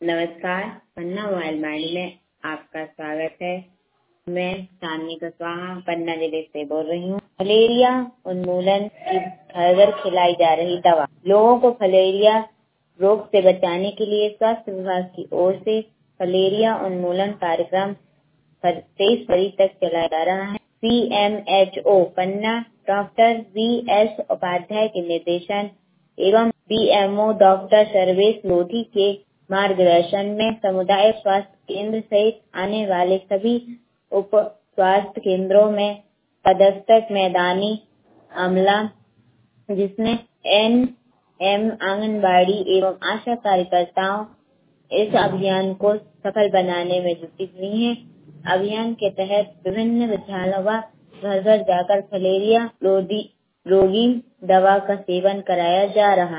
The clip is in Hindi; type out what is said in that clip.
नमस्कार, पन्ना मोबाइल माइंड में आपका स्वागत है। मैं चांदनी कुशवाहा पन्ना जिले से बोल रही हूँ। फलेरिया उन्मूलन की घर घर खिलाई जा रही दवा। लोगों को फलेरिया रोग से बचाने के लिए स्वास्थ्य विभाग की ओर से फलेरिया उन्मूलन कार्यक्रम 23 फरवरी तक चलाया जा रहा है। CMHO Panna doctor VS Upadhyay के निर्देशन एवं BMO डॉक्टर सर्वेश लोधी के मार्गदर्शन में समुदाय स्वास्थ्य केंद्र सहित आने वाले सभी उप स्वास्थ्य केंद्रों में पदस्थ मैदानी अमला जिसमें NM आंगनबाड़ी एवं आशा कार्यकर्ताओं इस अभियान को सफल बनाने में जुटी हुई हैं। अभियान के तहत विभिन्न विद्यालयों व घर घर जाकर फलेरिया रोगी दवा का सेवन कराया जा रहा है।